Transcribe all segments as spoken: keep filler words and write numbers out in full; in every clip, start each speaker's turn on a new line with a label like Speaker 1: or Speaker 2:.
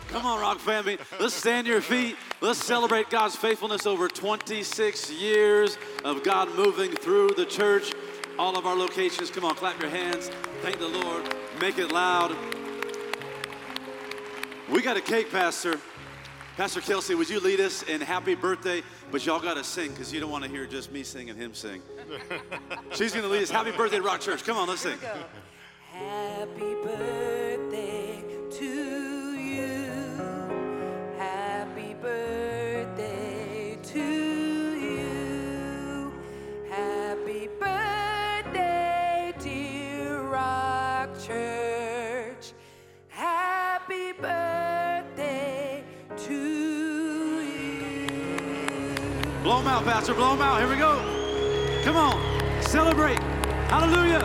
Speaker 1: Come on, Rock family. Let's stand to your feet. Let's celebrate God's faithfulness over twenty-six years of God moving through the church, all of our locations. Come on, clap your hands. Thank the Lord. Make it loud. We got a cake, Pastor. Pastor Kelsey, would you lead us in happy birthday? But y'all got to sing because you don't want to hear just me sing and him sing. She's going to lead us. Happy birthday, Rock Church. Come on, let's sing.
Speaker 2: Happy birthday to you. Happy birthday to you. Happy birthday, dear Rock Church. Happy birthday to you.
Speaker 1: Blow them out, Pastor. Blow them out. Here we go. Come on. Celebrate. Hallelujah.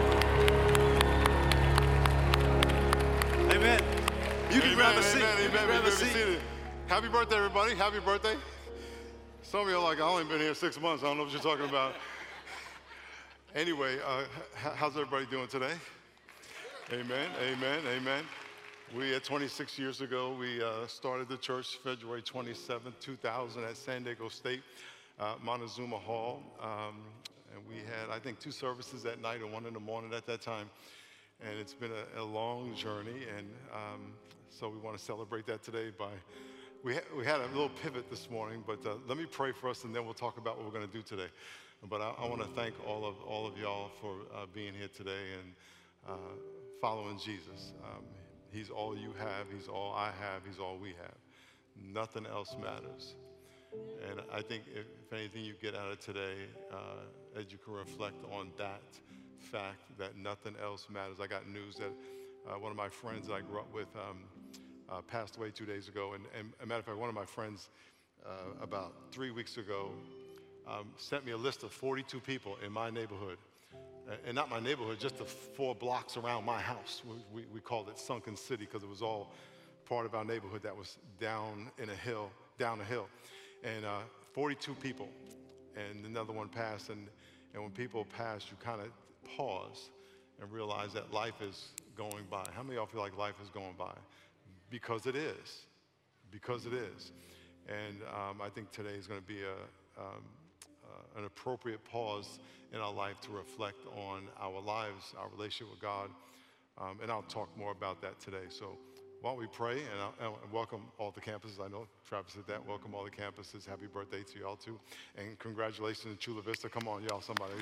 Speaker 1: Amen. You can
Speaker 3: Amen,
Speaker 1: grab a
Speaker 3: amen,
Speaker 1: seat.
Speaker 3: amen,
Speaker 1: You can
Speaker 3: amen.
Speaker 1: grab a
Speaker 3: Be
Speaker 1: seat.
Speaker 3: seated. Happy birthday, everybody. Happy birthday. Some of you are like, I only been here six months. I don't know what you're talking about. Anyway, uh, h- how's everybody doing today? Amen, amen, amen. We, had twenty-six years ago, we uh, started the church February twenty-seventh, two thousand at San Diego State, uh, Montezuma Hall. Um, and we had, I think, two services that night and one in the morning at that time. And it's been a, a long journey, and um, so we want to celebrate that today by, we, ha- we had a little pivot this morning, but uh, let me pray for us, and then we'll talk about what we're going to do today. But I, I want to thank all of all of y'all for uh, being here today and uh, following Jesus. Um, he's all you have, he's all I have, he's all we have. Nothing else matters. And I think if, if anything you get out of today, uh, as you can reflect on that fact that nothing else matters. I got news that uh, one of my friends that I grew up with um, uh, passed away two days ago. And, and as a matter of fact, one of my friends uh, about three weeks ago um, sent me a list of forty-two people in my neighborhood. Uh, and not my neighborhood, just the four blocks around my house. We, we, we called it Sunken City because it was all part of our neighborhood that was down in a hill, down a hill. And uh, forty-two people, and another one passed. And, and when people pass, you kind of pause and realize that life is going by. How many of y'all feel like life is going by? Because it is. Because it is. And um, I think today is going to be a, um, uh, an appropriate pause in our life to reflect on our lives, our relationship with God. Um, and I'll talk more about that today. So why don't we pray, and, I'll, and welcome all the campuses. I know Travis did that. Welcome all the campuses. Happy birthday to y'all too. And congratulations to Chula Vista. Come on, y'all, somebody.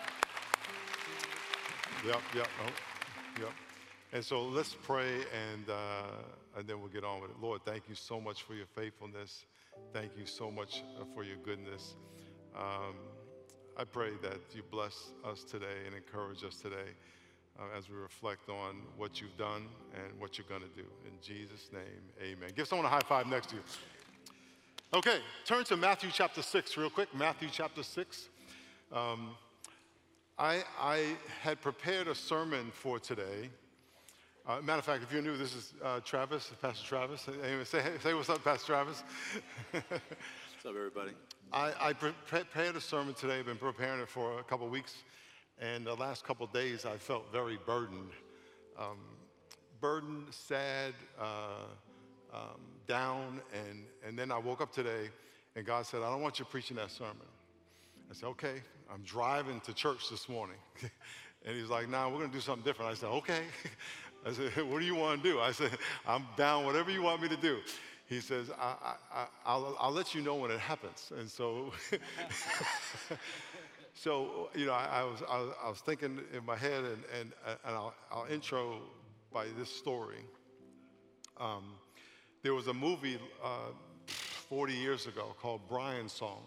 Speaker 3: Yep, yep, oh, yep. And so let's pray, and, uh, and then we'll get on with it. Lord, thank you so much for your faithfulness. Thank you so much for your goodness. Um, I pray that you bless us today and encourage us today uh, as we reflect on what you've done and what you're going to do. In Jesus' name, amen. Give someone a high five next to you. Okay, turn to Matthew chapter six real quick. Matthew chapter six. Um, I, I had prepared a sermon for today. Uh, matter of fact, if you're new, this is uh, Travis, Pastor Travis. Anyway, say, say what's up, Pastor Travis.
Speaker 1: What's up, everybody?
Speaker 3: I, I pre- prepared a sermon today. I've been preparing it for a couple weeks. And the last couple of days, I felt very burdened. Um, burdened, sad, uh, um, down. And, and then I woke up today, and God said, I don't want you preaching that sermon. I said, okay, I'm driving to church this morning. And he's like, nah, we're going to do something different. I said, okay. I said, what do you want to do? I said, I'm down, whatever you want me to do. He says, I, I, I, I'll, I'll let you know when it happens. And so, so you know, I, I, was, I, was, I was thinking in my head, and, and, and I'll, I'll intro by this story. Um, there was a movie uh, forty years ago called Brian's Song.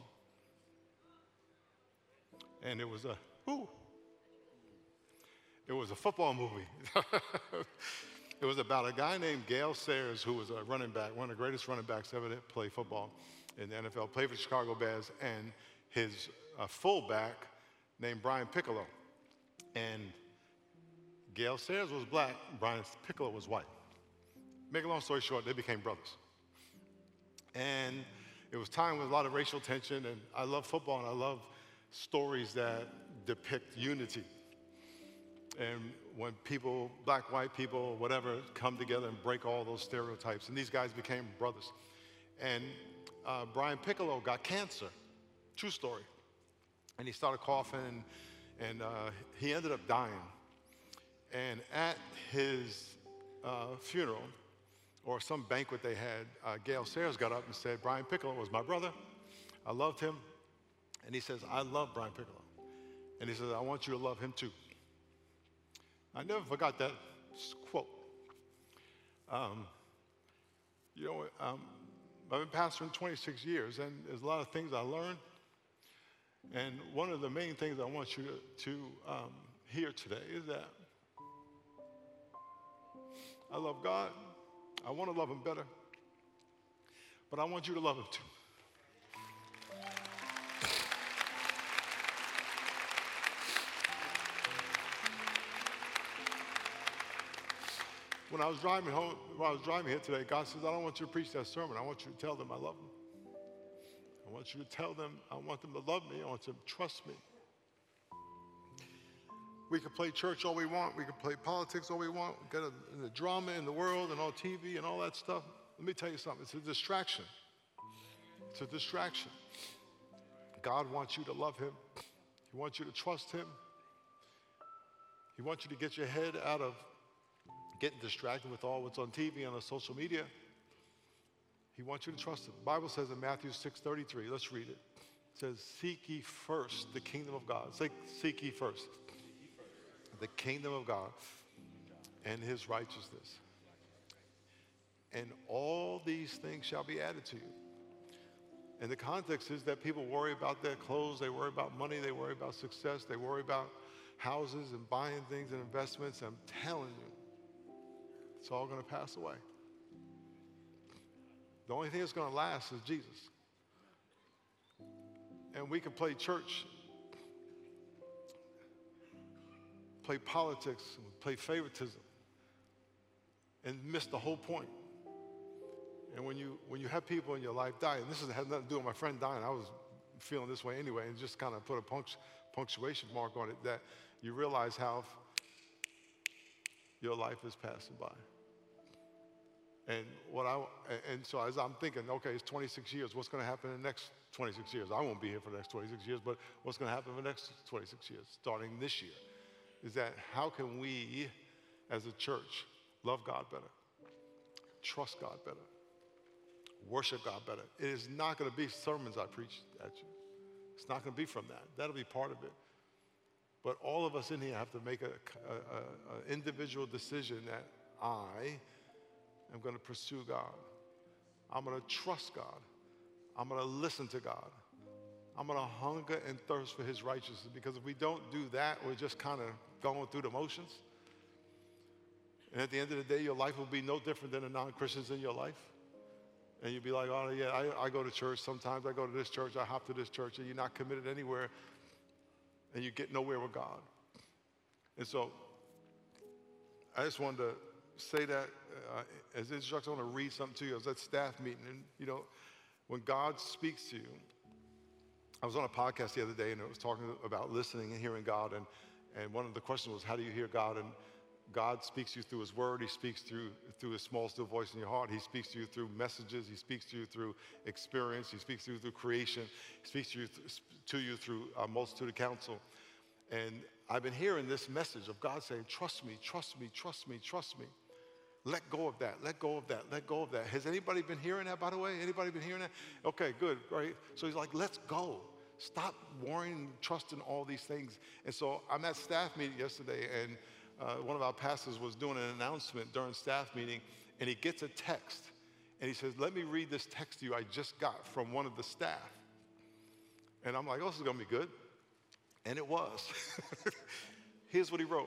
Speaker 3: And it was a, whoo, it was a football movie. It was about a guy named Gale Sayers, who was a running back, one of the greatest running backs ever to play football in the N F L, played for the Chicago Bears, and his uh, fullback named Brian Piccolo. And Gale Sayers was black, Brian Piccolo was white. Make a long story short, they became brothers. And it was time with a lot of racial tension, and I love football, and I love stories that depict unity. And when people, black, white people, whatever, come together and break all those stereotypes. And these guys became brothers. And uh, Brian Piccolo got cancer. True story. And he started coughing, and, and uh, he ended up dying. And at his uh, funeral, or some banquet they had, uh, Gail Sayers got up and said, Brian Piccolo was my brother. I loved him. And he says, I love Brian Piccolo. And he says, I want you to love him too. I never forgot that quote. Um, you know, um, I've been pastoring twenty-six years, and there's a lot of things I learned. And one of the main things I want you to, to um, hear today is that I love God. I want to love him better. But I want you to love him too. When I was driving home, when I was driving here today, God says, I don't want you to preach that sermon. I want you to tell them I love them. I want you to tell them I want them to love me. I want them to trust me. We can play church all we want. We can play politics all we want. Get a, the drama in the world and on T V and all that stuff. Let me tell you something. It's a distraction. It's a distraction. God wants you to love him. He wants you to trust him. He wants you to get your head out of getting distracted with all what's on T V and on social media. He wants you to trust him. The Bible says in Matthew six thirty-three, let's read it. It says, seek ye first the kingdom of God. Say, seek ye first. The kingdom of God and his righteousness. And all these things shall be added to you. And the context is that people worry about their clothes, they worry about money, they worry about success, they worry about houses and buying things and investments. I'm telling you, it's all going to pass away. The only thing that's going to last is Jesus. And we can play church, play politics, play favoritism, and miss the whole point. And when you when you have people in your life die, and this has had nothing to do with my friend dying, I was feeling this way anyway, and just kind of put a punctu- punctuation mark on it, that you realize how your life is passing by. And what I and so as I'm thinking, okay, it's twenty-six years. What's going to happen in the next twenty-six years? I won't be here for the next twenty-six years, but what's going to happen in the next twenty-six years, starting this year, is that how can we, as a church, love God better, trust God better, worship God better? It is not going to be sermons I preach at you. It's not going to be from that. That'll be part of it. But all of us in here have to make an individual decision that I I'm going to pursue God. I'm going to trust God. I'm going to listen to God. I'm going to hunger and thirst for his righteousness, because if we don't do that, we're just kind of going through the motions. And at the end of the day, your life will be no different than the non-Christians in your life. And you'll be like, oh, yeah, I, I go to church. Sometimes I go to this church. I hop to this church. And you're not committed anywhere. And you get nowhere with God. And so I just wanted to say that uh, as an introduction. I want to read something to you. I was at staff meeting, and you know, when God speaks to you, I was on a podcast the other day, and it was talking about listening and hearing God, and and one of the questions was, how do you hear God? And God speaks to you through his word. He speaks through through his small, still voice in your heart. He speaks to you through messages. He speaks to you through experience. He speaks to you through creation. He speaks to you, th- to you through a multitude of counsel. And I've been hearing this message of God saying, trust me, trust me, trust me, trust me. Let go of that, let go of that, let go of that. Has anybody been hearing that, by the way? Anybody been hearing that? Okay, good, right? So he's like, let's go. Stop worrying and trusting all these things. And so I'm at staff meeting yesterday, and uh, one of our pastors was doing an announcement during staff meeting, and he gets a text, and he says, let me read this text to you I just got from one of the staff. And I'm like, oh, this is gonna be good. And it was. Here's what he wrote.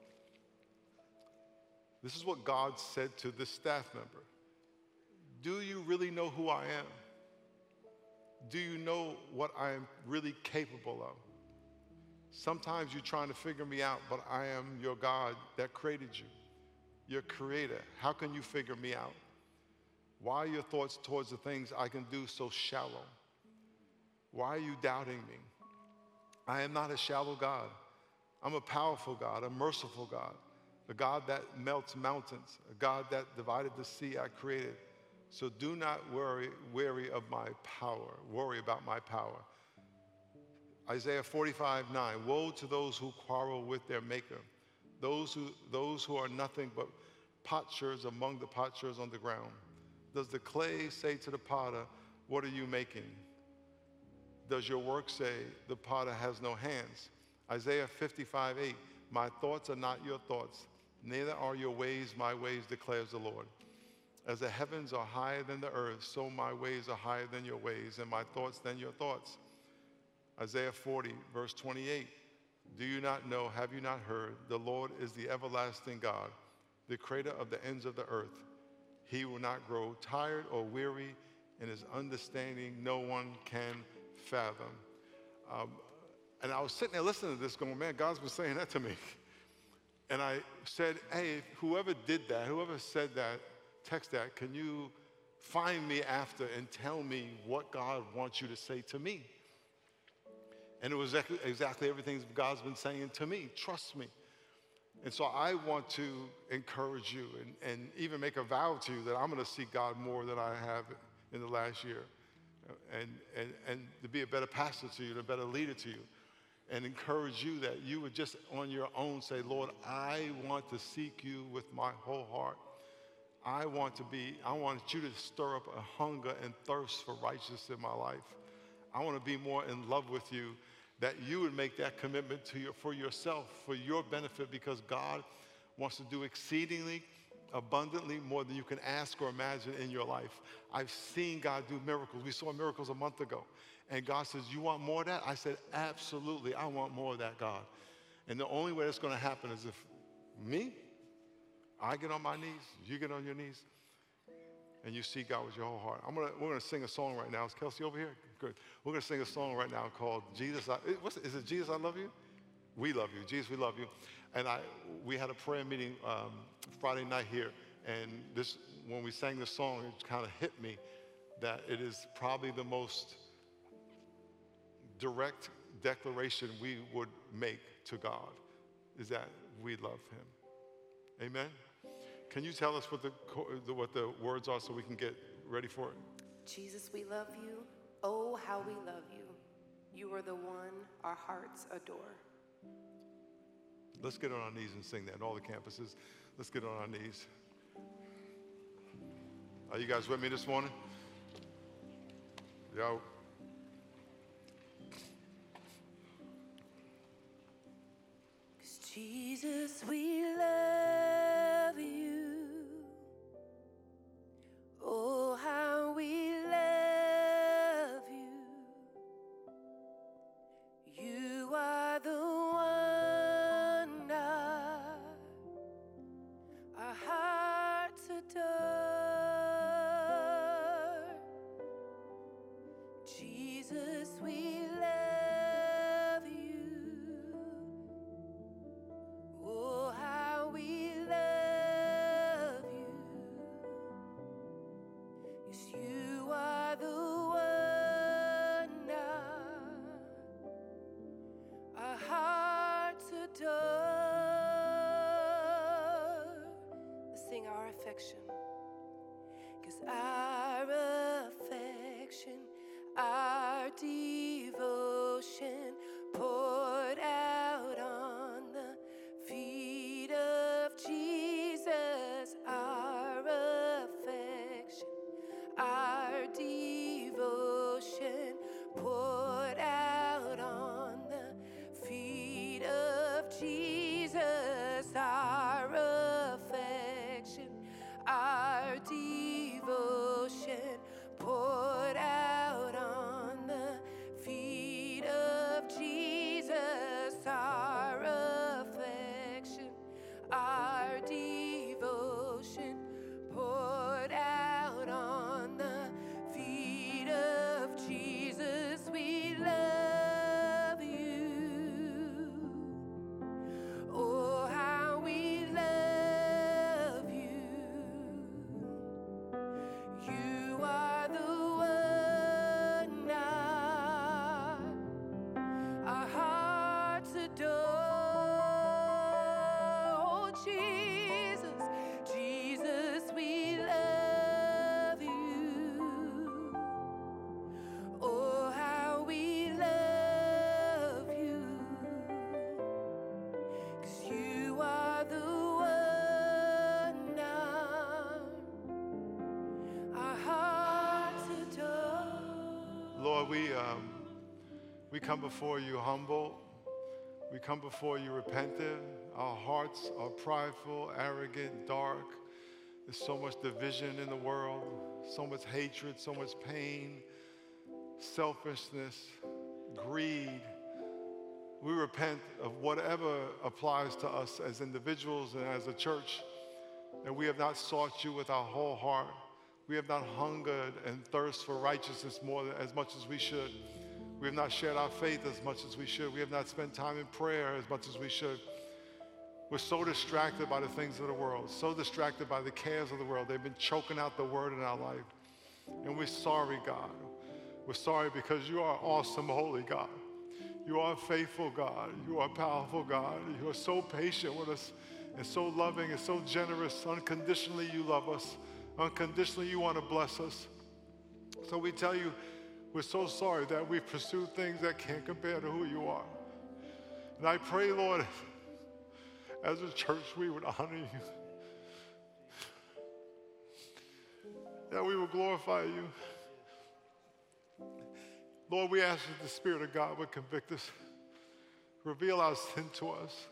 Speaker 3: This is what God said to this staff member. Do you really know who I am? Do you know what I am really capable of? Sometimes you're trying to figure me out, but I am your God that created you, your creator. How can you figure me out? Why are your thoughts towards the things I can do so shallow? Why are you doubting me? I am not a shallow God. I'm a powerful God, a merciful God, a God that melts mountains, a God that divided the sea I created. So do not worry, weary of my power, worry about my power. Isaiah forty-five nine, woe to those who quarrel with their maker, those who, those who are nothing but potsherds among the potsherds on the ground. Does the clay say to the potter, what are you making? Does your work say the potter has no hands? Isaiah fifty-five eight, my thoughts are not your thoughts, neither are your ways my ways, declares the Lord. As the heavens are higher than the earth, so my ways are higher than your ways, and my thoughts than your thoughts. Isaiah forty, verse twenty-eight, do you not know, have you not heard, the Lord is the everlasting God, the creator of the ends of the earth. He will not grow tired or weary, in his understanding no one can fathom. Um, and I was sitting there listening to this going, man, God's been saying that to me. And I said, hey, whoever did that, whoever said that, text that, can you find me after and tell me what God wants you to say to me? And it was exactly, exactly everything God's been saying to me. Trust me. And so I want to encourage you and, and even make a vow to you that I'm going to seek God more than I have in the last year. And, and, and to be a better pastor to you, and a better leader to you. And encourage you that you would just on your own say, Lord, I want to seek you with my whole heart. I want to be, I want you to stir up a hunger and thirst for righteousness in my life. I want to be more in love with you, that you would make that commitment to your, for yourself, for your benefit, because God wants to do exceedingly abundantly more than you can ask or imagine in your life. I've seen God do miracles. We saw miracles a month ago. And God says, you want more of that? I said, absolutely, I want more of that, God. And the only way that's going to happen is if me, I get on my knees, you get on your knees, and you see God with your whole heart. I'm gonna, we're going to sing a song right now. Is Kelsey over here? Good. We're going to sing a song right now called Jesus, I, what's it, is it Jesus, I Love You? We love you. Jesus, we love you. And I, we had a prayer meeting um, Friday night here, and this, when we sang this song, it kind of hit me that it is probably the most direct declaration we would make to God, is that we love him. Amen? Can you tell us what the, what the words are so we can get ready for it?
Speaker 2: Jesus, we love you. Oh, how we love you. You are the one our hearts adore.
Speaker 3: Let's get on our knees and sing that in all the campuses. Let's get on our knees. Are you guys with me this morning? Yo.
Speaker 2: Jesus, we love you. Oh, how we love you. You are the one our hearts adore. Jesus, we love you. Oh, how we love you. Yes, you are the one our hearts adore. Let's sing our affection. 'Cause our affection, our devotion poured out on the feet of Jesus. Our affection, our devotion poured out on the feet of Jesus. Our affection, our devotion poured out on the feet of Jesus. Our affection, our devotion poured out on the feet of Jesus. We love you. Oh, how we love you.
Speaker 3: we, um, we come before you humble. We come before you repentant. Our hearts are prideful, arrogant, dark. There's so much division in the world, so much hatred, so much pain, selfishness, greed. We repent of whatever applies to us as individuals and as a church, that we have not sought you with our whole heart. We have not hungered and thirst for righteousness more than, as much as we should. We have not shared our faith as much as we should. We have not spent time in prayer as much as we should. We're so distracted by the things of the world, so distracted by the cares of the world. They've been choking out the word in our life. And we're sorry, God. We're sorry because you are awesome, holy God. You are a faithful God. You are a powerful God. You are so patient with us and so loving and so generous. Unconditionally, you love us. Unconditionally, you want to bless us. So we tell you, we're so sorry that we've pursued things that can't compare to who you are. And I pray, Lord, as a church, we would honor you, that we will glorify you. Lord, we ask that the Spirit of God would convict us, reveal our sin to us.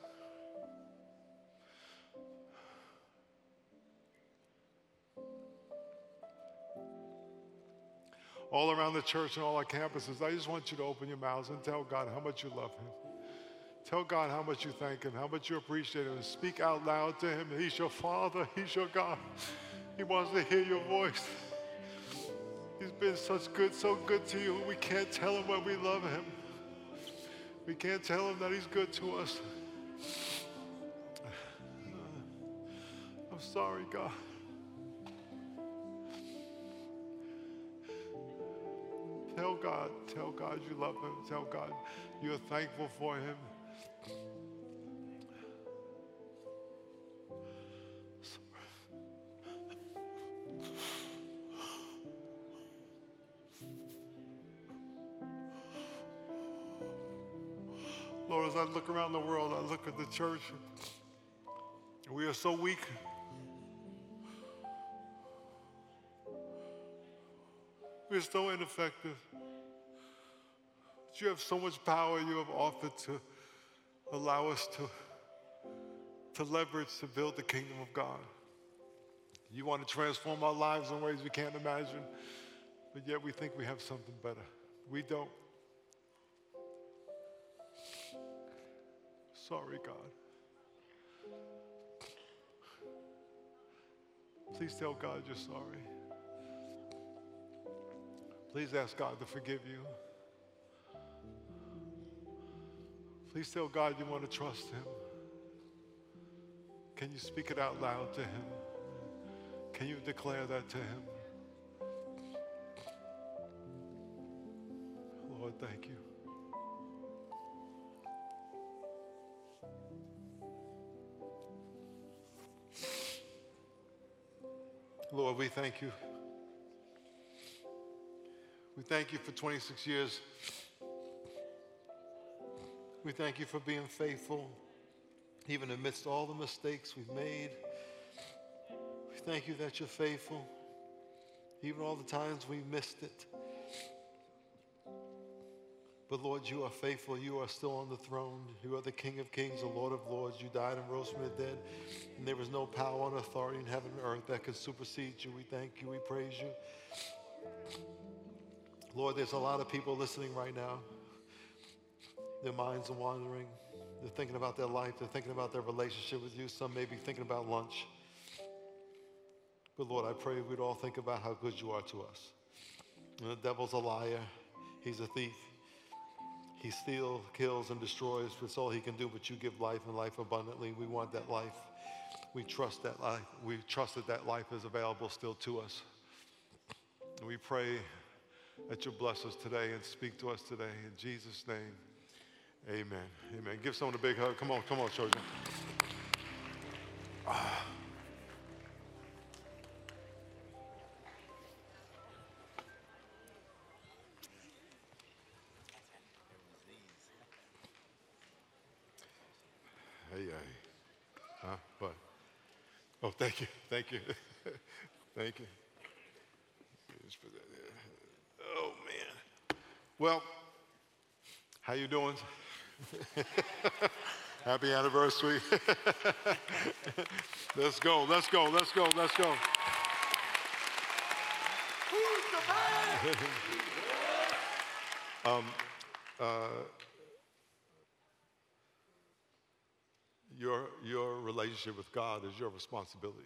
Speaker 3: All around the church and all our campuses, I just want you to open your mouths and tell God how much you love him. Tell God how much you thank him, how much you appreciate him, and speak out loud to him. He's your Father, he's your God. He wants to hear your voice. He's been such good, so good to you. We can't tell him what we love him. We can't tell him that he's good to us. I'm sorry, God. Tell God, tell God you love him. Tell God you're thankful for him. Lord, as I look around the world, I look at the church. We are so weak. We're so ineffective. But you have so much power you have offered to allow us to, to leverage to build the kingdom of God. You want to transform our lives in ways we can't imagine, but yet we think we have something better. We don't. Sorry, God. Please tell God you're sorry. Please ask God to forgive you. Please tell God you want to trust him. Can you speak it out loud to him? Can you declare that to him? Lord, thank you. Lord, we thank you. We thank you for twenty-six years. We thank you for being faithful, even amidst all the mistakes we've made. We thank you that you're faithful, even all the times we missed it. But Lord, you are faithful. You are still on the throne. You are the King of kings, the Lord of lords. You died and rose from the dead. And there is no power and authority in heaven and earth that could supersede you. We thank you. We praise you. Lord, there's a lot of people listening right now. Their minds are wandering. They're thinking about their life. They're thinking about their relationship with you. Some may be thinking about lunch. But Lord, I pray we'd all think about how good you are to us. And the devil's a liar. He's a thief. He steals, kills, and destroys. That's all he can do, but you give life and life abundantly. We want that life. We trust that life. We trust that that life is available still to us. And we pray that you'll bless us today and speak to us today. In Jesus' name, amen. Amen. Give someone a big hug. Come on, come on, children. Ah. Hey, hey. Huh? What? Oh, thank you. Thank you. Thank you. Just put that there. Oh, man. Well, how you doing? Happy anniversary. Let's go, let's go, let's go, let's go. Who's the man? um, uh, your, your relationship with God is your responsibility.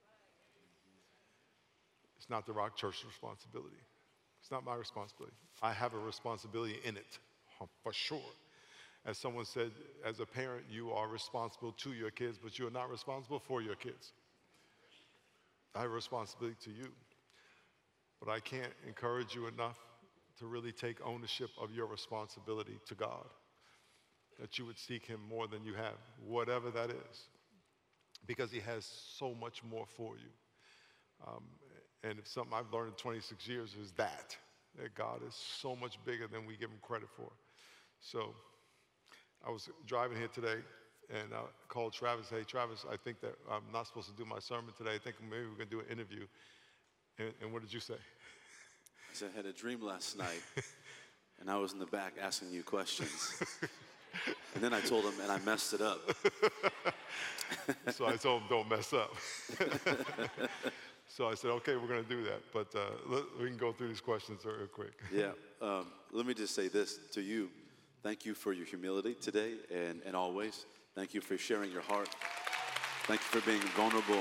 Speaker 3: It's not the Rock Church's responsibility. It's not my responsibility. I have a responsibility in it, for sure. As someone said, as a parent, you are responsible to your kids, but you are not responsible for your kids. I have a responsibility to you. But I can't encourage you enough to really take ownership of your responsibility to God, that you would seek him more than you have, whatever that is, because he has so much more for you. Um, and if something I've learned in twenty-six years is that, that God is so much bigger than we give him credit for. So I was driving here today and I called Travis, hey, Travis, I think that I'm not supposed to do my sermon today. I think maybe we're going to do an interview. And, and what did you say?
Speaker 1: I said, I had a dream last night, and I was in the back asking you questions. And then I told him, and I messed it up.
Speaker 3: So I told him, don't mess up. So I said, okay, we're going to do that. But uh, let, we can go through these questions real quick.
Speaker 1: Yeah. Um, let me just say this to you. Thank you for your humility today and, and always. Thank you for sharing your heart. Thank you for being vulnerable.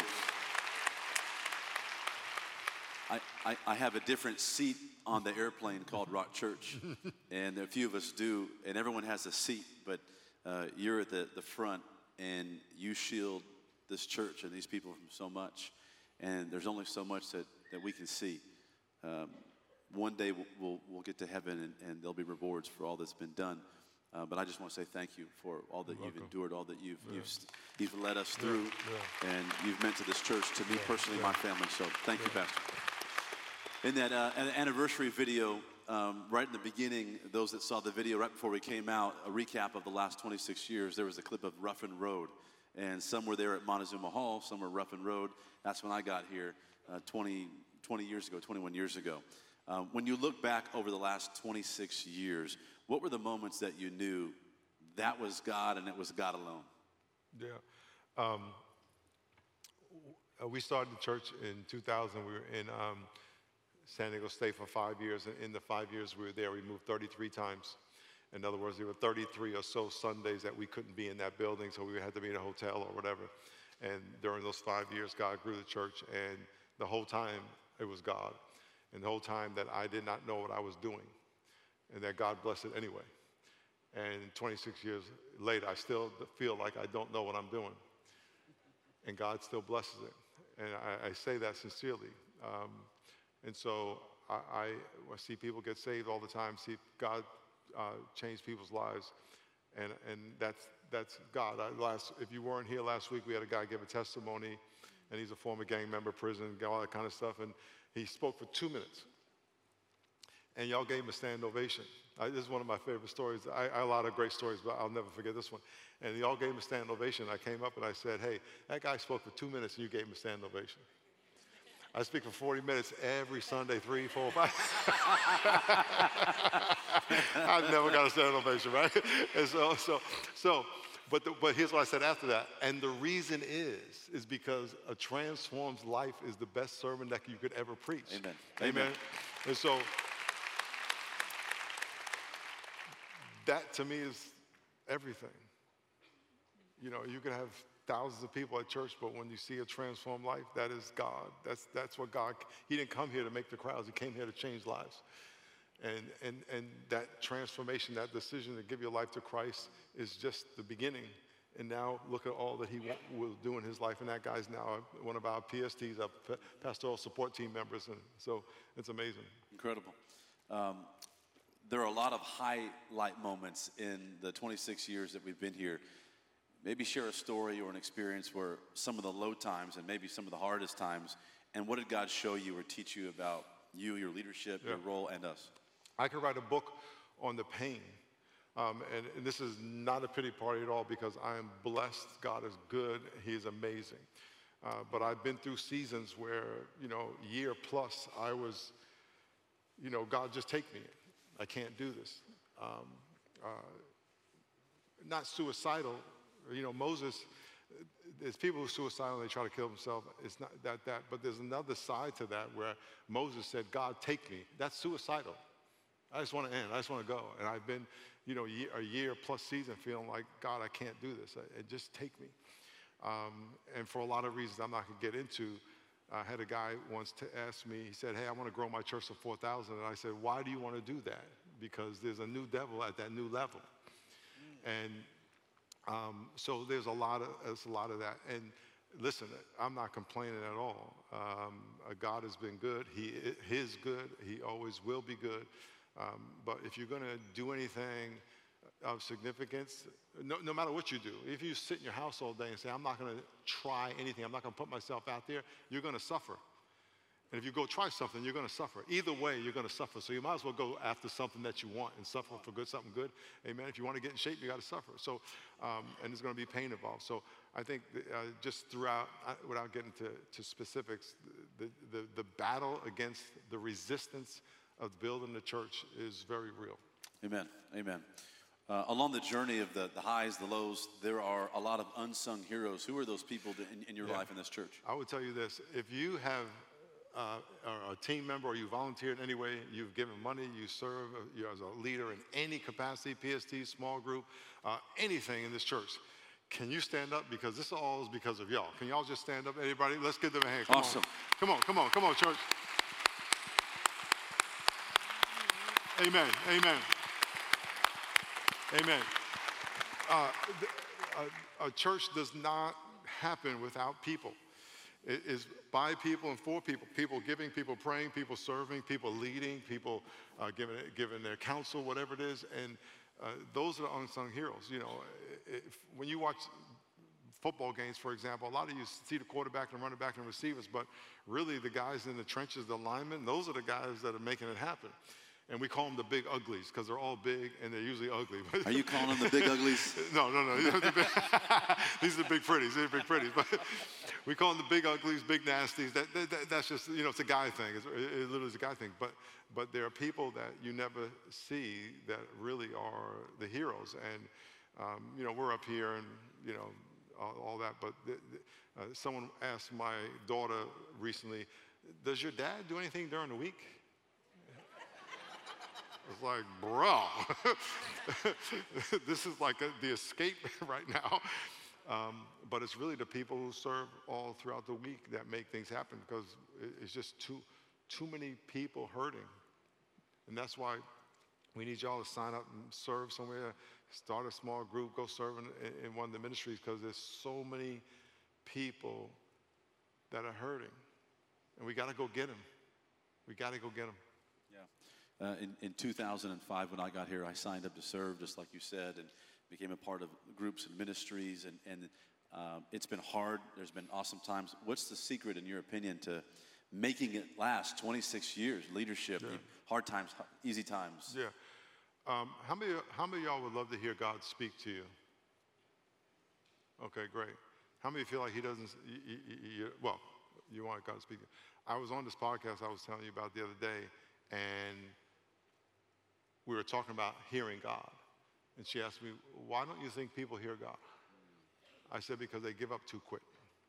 Speaker 1: I, I, I have a different seat on the airplane called Rock Church, and a few of us do, and everyone has a seat, but uh, you're at the, the front, and you shield this church and these people from so much, and there's only so much that, that we can see. Um, one day we'll, we'll, we'll get to heaven, and, and there'll be rewards for all that's been done. Uh, but I just want to say thank you for all that
Speaker 3: You're
Speaker 1: you've
Speaker 3: welcome.
Speaker 1: endured, all that you've,
Speaker 3: Yeah.
Speaker 1: you've, you've led us through,
Speaker 3: Yeah.
Speaker 1: and you've meant to this church, to me
Speaker 3: Yeah.
Speaker 1: personally,
Speaker 3: Yeah.
Speaker 1: my family. So thank you, Pastor. In that uh, an anniversary video, um, right in the beginning, those that saw the video right before we came out, a recap of the last twenty-six years, there was a clip of Ruffin Road. And some were there at Montezuma Hall, some were Ruffin Road. That's when I got here uh, twenty, twenty years ago, twenty-one years ago. Um, when you look back over the last twenty-six years, what were the moments that you knew that was God and it was God alone?
Speaker 3: Yeah. Um, w- we started the church in two thousand. We were in um, San Diego State for five years. And in the five years we were there, we moved thirty-three times. In other words, there were thirty-three or so Sundays that we couldn't be in that building, so we had to be in a hotel or whatever. And during those five years, God grew the church, and the whole time it was God. And the whole time that I did not know what I was doing, and that God blessed it anyway. And twenty-six years later, I still feel like I don't know what I'm doing. And God still blesses it. And I, I say that sincerely. Um, and so I, I, I see people get saved all the time, see God uh, change people's lives. And, and that's, that's God. I, last, if you weren't here last week, we had a guy give a testimony, and he's a former gang member, prison, all that kind of stuff. And he spoke for two minutes. And y'all gave him a stand ovation. I, this is one of my favorite stories. I, I have a lot of great stories, but I'll never forget this one. And y'all gave him a stand ovation. I came up and I said, hey, that guy spoke for two minutes and you gave him a stand ovation. I speak for forty minutes every Sunday, three, four, five. I've never got a stand ovation, right? And so, so, so, but, the, but here's what I said after that. And the reason is, is because a transformed life is the best sermon that you could ever preach.
Speaker 1: Amen.
Speaker 3: Amen.
Speaker 1: Amen.
Speaker 3: And so, that to me is everything. You know, you can have thousands of people at church, but when you see a transformed life, that is God. That's, that's what God, he didn't come here to make the crowds, he came here to change lives. And, and, and that transformation, that decision to give your life to Christ is just the beginning. And now look at all that he will do in his life. And that guy's now one of our P S Ts, our pastoral support team members. And so it's amazing.
Speaker 1: Incredible. Um, there are a lot of highlight moments in the twenty-six years that we've been here. Maybe share a story or an experience where some of the low times and maybe some of the hardest times, and what did God show you or teach you about you, your leadership,
Speaker 3: Yeah.
Speaker 1: your role, and us?
Speaker 3: I could write a book on the pain. Um, and, and this is not a pity party at all, because I am blessed. God is good. He is amazing. Uh, but I've been through seasons where, you know, year plus, I was, you know, God, just take me. I can't do this. Um, uh, not suicidal. You know, Moses, there's people who are suicidal and they try to kill themselves. It's not that, that, but there's another side to that where Moses said, God, take me. That's suicidal. I just want to end. I just want to go. And I've been, you know, a year, a year plus season feeling like, God, I can't do this. I, it just take me. Um, and for a lot of reasons I'm not going to get into, I had a guy once to ask me, he said, hey, I want to grow my church to four thousand. And I said, why do you want to do that? Because there's a new devil at that new level. Mm. And um, so there's a lot of there's a lot of that. And listen, I'm not complaining at all. Um, God has been good. He is good. He always will be good. Um, but if you're going to do anything of significance, no, no matter what you do, if you sit in your house all day and say, I'm not going to try anything, I'm not going to put myself out there, you're going to suffer. And if you go try something, you're going to suffer. Either way, you're going to suffer. So you might as well go after something that you want and suffer for good, something good. Amen. If you want to get in shape, you got to suffer. So, um, and there's going to be pain involved. So I think uh, just throughout, uh, without getting to, to specifics, the, the, the battle against the resistance of building the church is very real.
Speaker 1: Amen. Amen. Uh, along the journey of the, the highs, the lows, there are a lot of unsung heroes. Who are those people that in, in your yeah. life in this church?
Speaker 3: I would tell you this. If you have uh, are a team member or you volunteered in any way, you've given money, you serve uh, you as a leader in any capacity, P S T, small group, uh, anything in this church, can you stand up? Because this all is because of y'all. Can y'all just stand up, everybody? Let's give them a hand. Come
Speaker 1: awesome.
Speaker 3: On. Come on, come on, come on, church. Amen, amen. Amen. Uh, a, a church does not happen without people. It is by people and for people. People giving, people praying, people serving, people leading, people uh, giving, giving their counsel, whatever it is. And uh, those are the unsung heroes. You know, if, when you watch football games, for example, a lot of you see the quarterback and running back and receivers, but really the guys in the trenches, the linemen, those are the guys that are making it happen. And we call them the big uglies because they're all big and they're usually ugly.
Speaker 1: Are you calling them the big uglies?
Speaker 3: No, no, no. These are the big pretties. These are big pretties. But we call them the big uglies, big nasties. That, that, that, that's just, you know, it's a guy thing. It's, it literally is a guy thing. But, but there are people that you never see that really are the heroes. And, um, you know, we're up here and, you know, all, all that. But the, the, uh, someone asked my daughter recently, does your dad do anything during the week? It's like, bro, this is like a, the escape right now. Um, but it's really the people who serve all throughout the week that make things happen because it's just too, too many people hurting. And that's why we need y'all to sign up and serve somewhere, start a small group, go serve in, in one of the ministries because there's so many people that are hurting. And we got to go get them. We got to go get them.
Speaker 1: Uh, in, in two thousand five, when I got here, I signed up to serve, just like you said, and became a part of groups and ministries. And, and uh, it's been hard. There's been awesome times. What's the secret, in your opinion, to making it last twenty-six years? Leadership,
Speaker 3: yeah.
Speaker 1: hard times, easy times.
Speaker 3: Yeah. Um, how many how many of y'all would love to hear God speak to you? Okay, great. How many feel like He doesn't? You, you, you, well, you want God to speak to you. I was on this podcast I was telling you about the other day, and we were talking about hearing God. And she asked me, why don't you think people hear God? I said, because they give up too quick.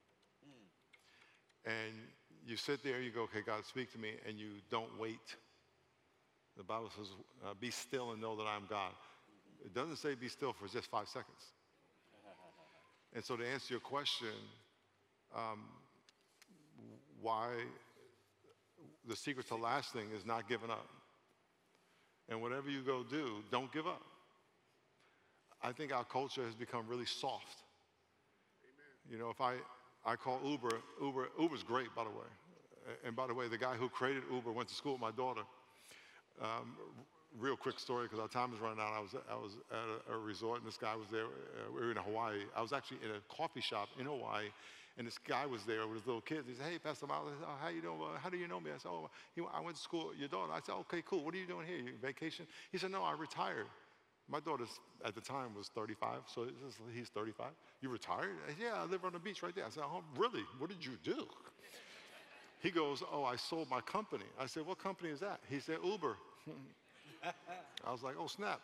Speaker 3: Mm. And you sit there, you go, okay, God, speak to me, and you don't wait. The Bible says, uh, be still and know that I'm God. It doesn't say be still for just five seconds. And so to answer your question, um, why the secret to lasting is not giving up. And whatever you go do, don't give up. I think our culture has become really soft. Amen. You know, if I, I call Uber, Uber, Uber's great, by the way. And by the way, the guy who created Uber went to school with my daughter. Um, real quick story, because our time is running out. I was, I was at a, a resort, and this guy was there. Uh, we were in Hawaii. I was actually in a coffee shop in Hawaii, and this guy was there with his little kids. He said, hey, Pastor Miles, I said, oh, how you doing? Well, how do you know me? I said, oh, he, I went to school with your daughter. I said, okay, cool. What are you doing here? You vacation? He said, no, I retired. My daughter at the time was thirty-five, so he's thirty-five. You retired? I said, yeah, I live on the beach right there. I said, oh, really? What did you do? He goes, oh, I sold my company. I said, what company is that? He said, Uber. I was like, oh, snap.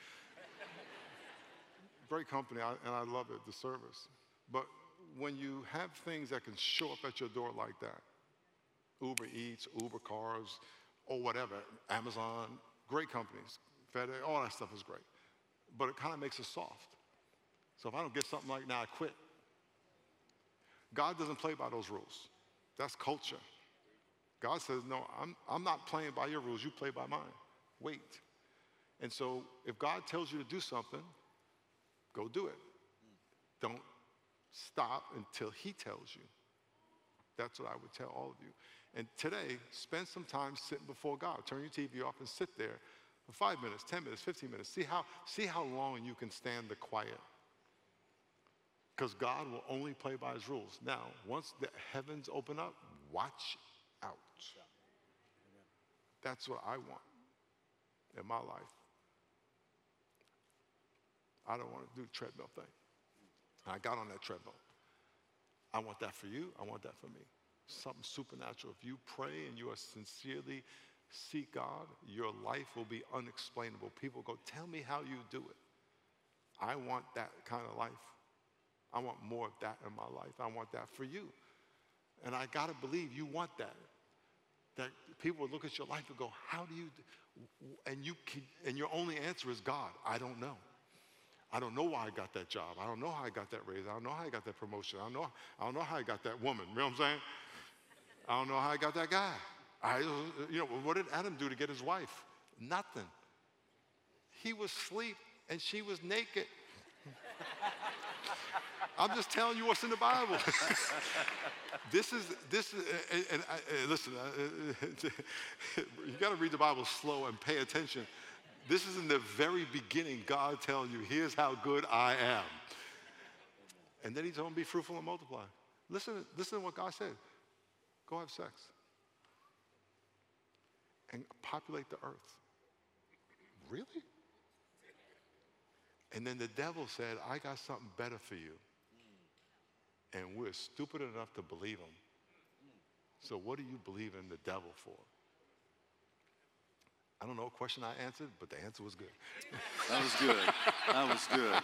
Speaker 3: Great company, I, and I love it, the service. But when you have things that can show up at your door like that, Uber Eats, Uber Cars, or whatever, Amazon, great companies, FedEx, all that stuff is great. But it kind of makes us soft. So if I don't get something like now, I quit. God doesn't play by those rules. That's culture. God says, no, I'm, I'm not playing by your rules. You play by mine. Wait. And so if God tells you to do something, go do it. Don't stop until he tells you. That's what I would tell all of you. And today, spend some time sitting before God. Turn your T V off and sit there for five minutes, ten minutes, fifteen minutes. See how, see how long you can stand the quiet. Because God will only play by his rules. Now, once the heavens open up, watch out. That's what I want in my life. I don't want to do the treadmill thing. I got on that treadmill. I want that for you. I want that for me. Something supernatural. If you pray and you are sincerely seek God, your life will be unexplainable. People go, tell me how you do it. I want that kind of life. I want more of that in my life. I want that for you. And I got to believe you want that. That people will look at your life and go, how do you, do? and you can, and your only answer is God. I don't know. I don't know why I got that job. I don't know how I got that raise. I don't know how I got that promotion. I don't know, I don't know how I got that woman. You know what I'm saying? I don't know how I got that guy. I, you know, what did Adam do to get his wife? Nothing. He was asleep and she was naked. I'm just telling you what's in the Bible. this is, this is, and, and, and listen, uh, you got to read the Bible slow and pay attention. This is in the very beginning, God telling you, here's how good I am. And then he told him, be fruitful and multiply. Listen, listen to what God said. Go have sex. And populate the earth. Really? And then the devil said, I got something better for you. And we're stupid enough to believe him. So what do you believe in the devil for? I don't know what question I answered, but the answer was good.
Speaker 1: That was good. That was good.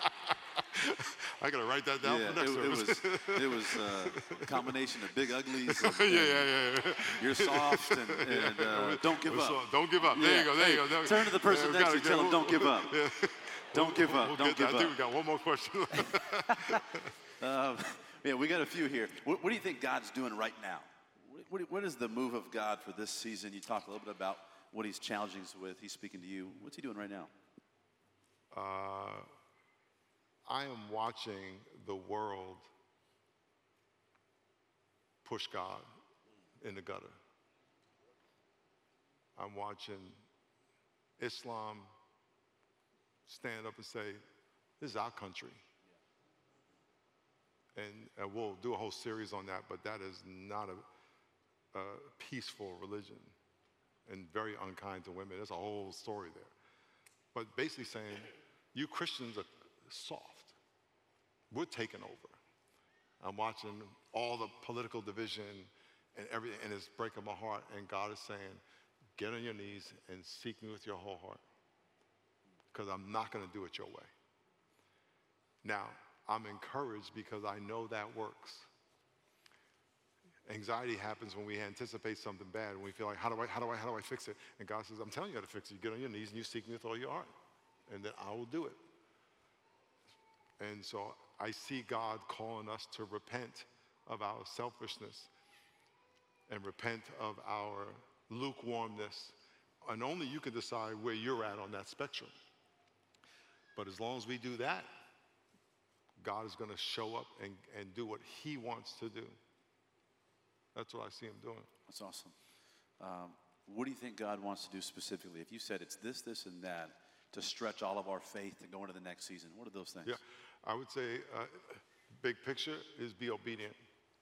Speaker 3: I gotta write that down
Speaker 1: yeah,
Speaker 3: for next
Speaker 1: it,
Speaker 3: service.
Speaker 1: it was, it was uh, a combination of big uglies. And,
Speaker 3: yeah, yeah, yeah, yeah.
Speaker 1: You're soft and, and uh, don't give up.
Speaker 3: Don't give up. There
Speaker 1: yeah.
Speaker 3: you go. There
Speaker 1: hey,
Speaker 3: you go.
Speaker 1: Turn to the person
Speaker 3: yeah,
Speaker 1: next to you.
Speaker 3: gotta,
Speaker 1: Tell
Speaker 3: yeah,
Speaker 1: them, don't give up.
Speaker 3: Yeah.
Speaker 1: Don't give up.
Speaker 3: We'll
Speaker 1: don't give
Speaker 3: that.
Speaker 1: up.
Speaker 3: I think we got one more question.
Speaker 1: uh, yeah, we got a few here. What, what do you think God's doing right now? What, what, what is the move of God for this season? You talked a little bit about what he's challenging us with. He's speaking to you. What's he doing right now?
Speaker 3: Uh, I am watching the world push God in the gutter. I'm watching Islam stand up and say, this is our country. And, and we'll do a whole series on that, but that is not a, a peaceful religion and very unkind to women. There's a whole story there. But basically saying, you Christians are soft. We're taking over. I'm watching all the political division and everything, and it's breaking my heart. And God is saying, get on your knees and seek me with your whole heart, because I'm not going to do it your way. Now, I'm encouraged because I know that works. Anxiety happens when we anticipate something bad, when we feel like, how do I, how do I, how do I fix it? And God says, I'm telling you how to fix it. You get on your knees and you seek me with all your heart, and then I will do it. And so I see God calling us to repent of our selfishness and repent of our lukewarmness. And only you can decide where you're at on that spectrum. But as long as we do that, God is going to show up and, and do what he wants to do. That's what I see him doing.
Speaker 1: That's awesome. Um, what do you think God wants to do specifically? If you said it's this, this, and that, to stretch all of our faith to go into the next season, what are those things?
Speaker 3: Yeah, I would say uh, big picture is be obedient.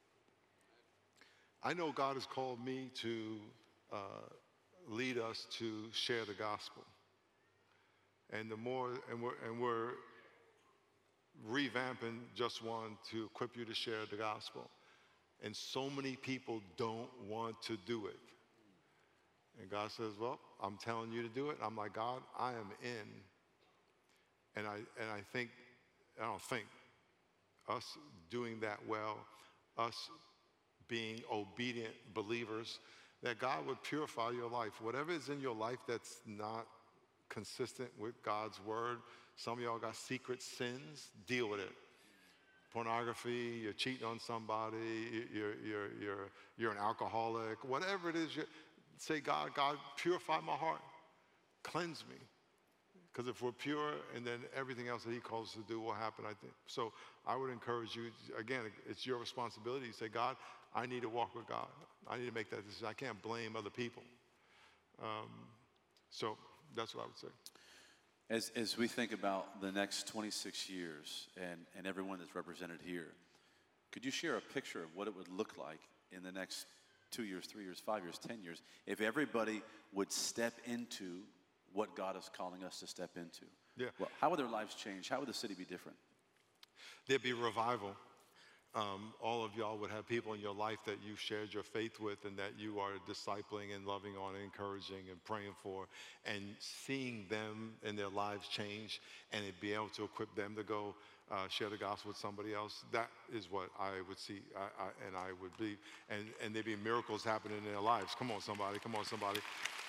Speaker 3: I know God has called me to uh, lead us to share the gospel. And the more, and we're, and we're revamping Just One to equip you to share the gospel. And so many people don't want to do it. And God says, well, I'm telling you to do it. I'm like, God, I am in. And I, and I think, I don't think, us doing that well, us being obedient believers, that God would purify your life. Whatever is in your life that's not consistent with God's word, some of y'all got secret sins, deal with it. Pornography, you're cheating on somebody, you're, you're, you're, you're an alcoholic, whatever it is, you say, God, God, purify my heart, cleanse me. Because if we're pure, and then everything else that he calls us to do will happen, I think. So I would encourage you, again, it's your responsibility. You say, God, I need to walk with God. I need to make that decision. I can't blame other people. Um, so that's what I would say.
Speaker 1: As, as we think about the next twenty-six years and, and everyone that's represented here, could you share a picture of what it would look like in the next two years, three years, five years, ten years, if everybody would step into what God is calling us to step into?
Speaker 3: Yeah.
Speaker 1: Well, how would their lives change? How would the city be different?
Speaker 3: There'd be revival. Um, all of y'all would have people in your life that you shared your faith with and that you are discipling and loving on and encouraging and praying for, and seeing them and their lives change, and it'd be able to equip them to go uh, share the gospel with somebody else. That is what I would see, I, I, and I would believe. And, and there'd be miracles happening in their lives. Come on, somebody. Come on, somebody.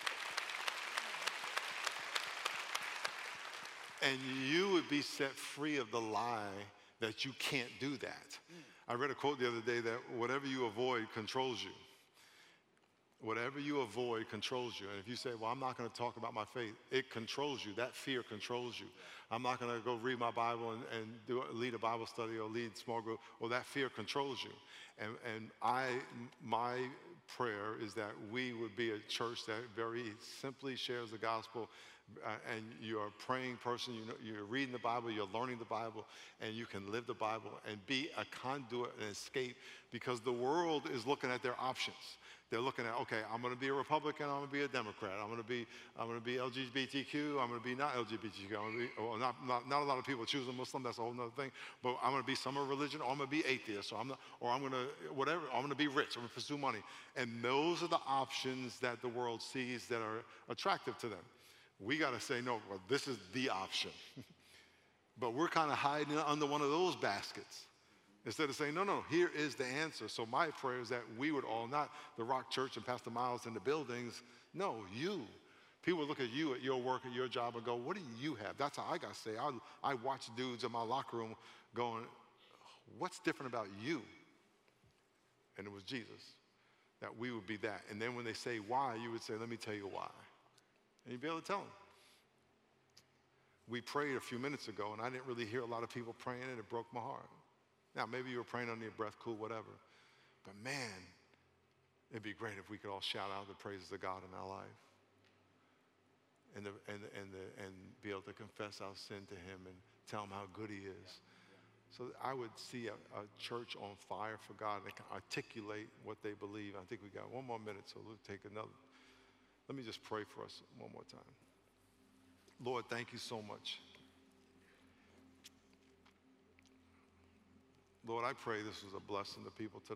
Speaker 3: And you would be set free of the lie that you can't do that. I read a quote the other day that whatever you avoid controls you. Whatever you avoid controls you. And if you say, well, I'm not going to talk about my faith, it controls you. That fear controls you. I'm not going to go read my Bible and, and do, lead a Bible study or lead small group. Well, that fear controls you. And, and I, my prayer is that we would be a church that very simply shares the gospel. Uh, and you're a praying person, you know, you're reading the Bible, you're learning the Bible, and you can live the Bible and be a conduit and escape, because the world is looking at their options. They're looking at, okay, I'm going to be a Republican, I'm going to be a Democrat, I'm going to be, I'm going to be L G B T Q, I'm going to be not L G B T Q, I'm going to be, well, not, not, not a lot of people choose a Muslim, that's a whole other thing, but I'm going to be some religion, or I'm going to be atheist, or I'm, not, or I'm going to, whatever, I'm going to be rich, I'm going to pursue money. And those are the options that the world sees that are attractive to them. We got to say, no, well, this is the option. But we're kind of hiding under one of those baskets instead of saying, no, no, here is the answer. So my prayer is that we would all, not the Rock Church and Pastor Miles in the buildings, no, you. People look at you at your work, at your job, and go, what do you have? That's how I got to say. I, I watch dudes in my locker room going, what's different about you? And it was Jesus, that we would be that. And then when they say why, you would say, let me tell you why. And you'd be able to tell them. We prayed a few minutes ago, and I didn't really hear a lot of people praying, and it broke my heart. Now, maybe you were praying under your breath, cool, whatever. But man, it'd be great if we could all shout out the praises of God in our life. And, the, and, the, and, the, and be able to confess our sin to him and tell him how good he is. So I would see a, a church on fire for God that can articulate what they believe. I think we got one more minute, so we'll take another. Let me just pray for us one more time. Lord, thank you so much. Lord, I pray this was a blessing to people today.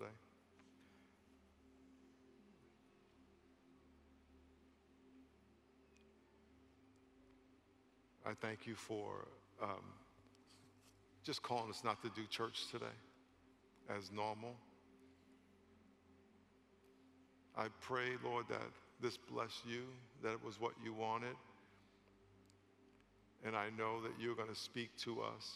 Speaker 3: I thank you for um, just calling us not to do church today as normal. I pray, Lord, that this blessed you, that it was what you wanted. And I know that you're going to speak to us.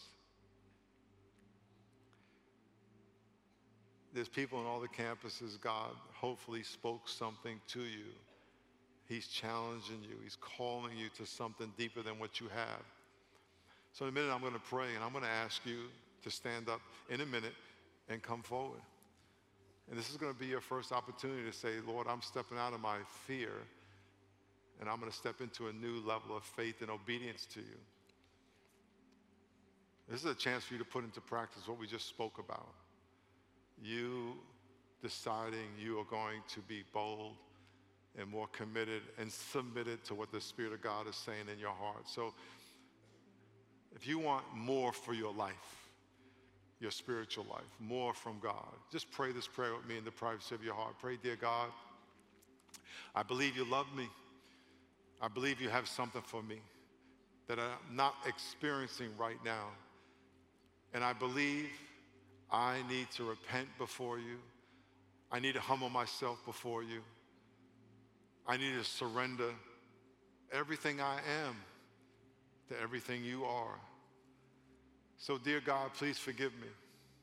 Speaker 3: There's people on all the campuses, God hopefully spoke something to you. He's challenging you. He's calling you to something deeper than what you have. So in a minute, I'm going to pray, and I'm going to ask you to stand up in a minute and come forward. And this is going to be your first opportunity to say, Lord, I'm stepping out of my fear, and I'm going to step into a new level of faith and obedience to you. This is a chance for you to put into practice what we just spoke about. You deciding you are going to be bold and more committed and submitted to what the Spirit of God is saying in your heart. So if you want more for your life, your spiritual life, more from God, just pray this prayer with me in the privacy of your heart. Pray, dear God, I believe you love me. I believe you have something for me that I'm not experiencing right now. And I believe I need to repent before you. I need to humble myself before you. I need to surrender everything I am to everything you are. So, dear God, please forgive me.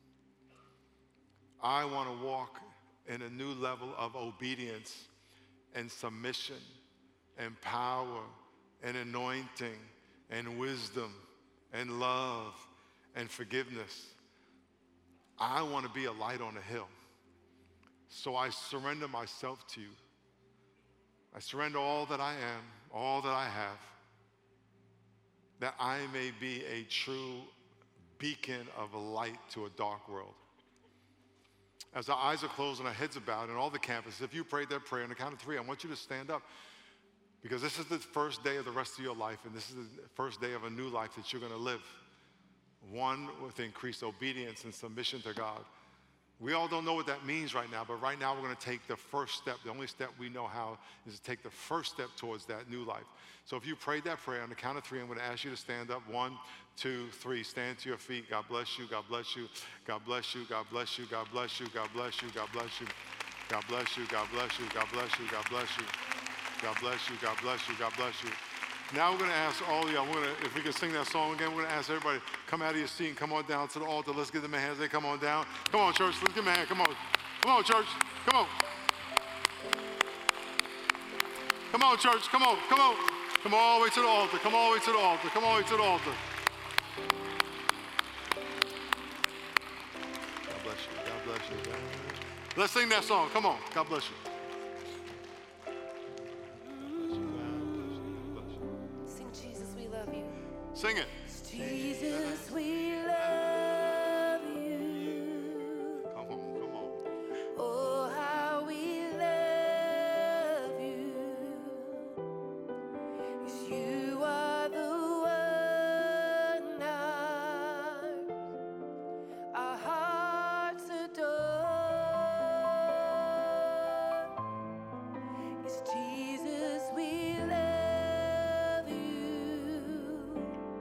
Speaker 3: I want to walk in a new level of obedience and submission and power and anointing and wisdom and love and forgiveness. I want to be a light on a hill. So I surrender myself to you. I surrender all that I am, all that I have, that I may be a true beacon of light to a dark world. As our eyes are closed and our heads are bowed, and all the campuses, if you prayed that prayer on the count of three, I want you to stand up, because this is the first day of the rest of your life, and this is the first day of a new life that you're going to live. One with increased obedience and submission to God. We all don't know what that means right now, but right now we're going to take the first step. The only step we know how is to take the first step towards that new life. So if you prayed that prayer on the count of three, I'm going to ask you to stand up. One, two, three. Stand to your feet. God bless you. God bless you. God bless you. God bless you. God bless you. God bless you. God bless you. God bless you. God bless you. God bless you. God bless you. God bless you. God bless you. God bless you. Now we're going to ask all of y'all, we're going to, if we can sing that song again, we're going to ask everybody, come out of your seat and come on down to the altar. Let's give them a hand. They come on down. Come on, church. Let's give them a hand. Come on. Come on, church. Come on. Come on, church. Come on. Come on. Come all the way to the altar. Come all the way to the altar. Come all the way to the altar. God bless you. God bless you. God bless you. Let's sing that song. Come on. God bless you. Sing it.
Speaker 2: Jesus, we love you.
Speaker 3: Come on, come on.
Speaker 2: Oh, how we love you. 'Cause you are the one our, our hearts adore. It's Jesus, we love you.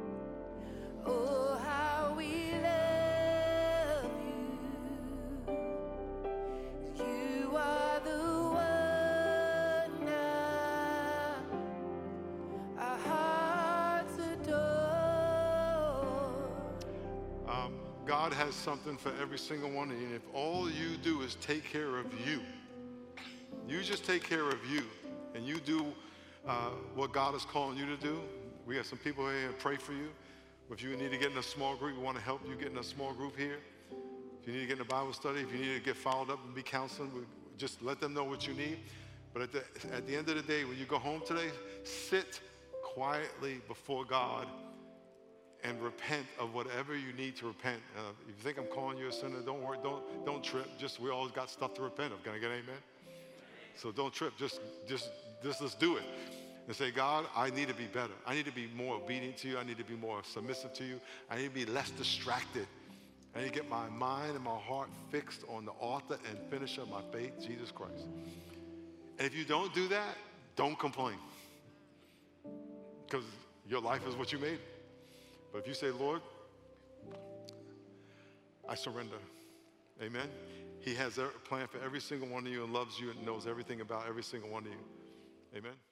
Speaker 2: Oh, how we love you. You are the one now our hearts adore.
Speaker 3: Um, God has something for every single one of you. And if all you do is take care of you, you just take care of you, and you do uh, what God is calling you to do. We have some people here to pray for you. If you need to get in a small group, we want to help you get in a small group here. If you need to get in a Bible study, if you need to get followed up and be counseling, we just let them know what you need. But at the, at the end of the day, when you go home today, sit quietly before God and repent of whatever you need to repent. Uh, if you think I'm calling you a sinner, don't worry, don't, don't trip. Just, we always got stuff to repent of. Can I get an amen? So don't trip. Just, just, just let's do it. And say, God, I need to be better. I need to be more obedient to you. I need to be more submissive to you. I need to be less distracted. I need to get my mind and my heart fixed on the author and finisher of my faith, Jesus Christ. And if you don't do that, don't complain. Because your life is what you made. But if you say, Lord, I surrender. Amen. He has a plan for every single one of you and loves you and knows everything about every single one of you. Amen.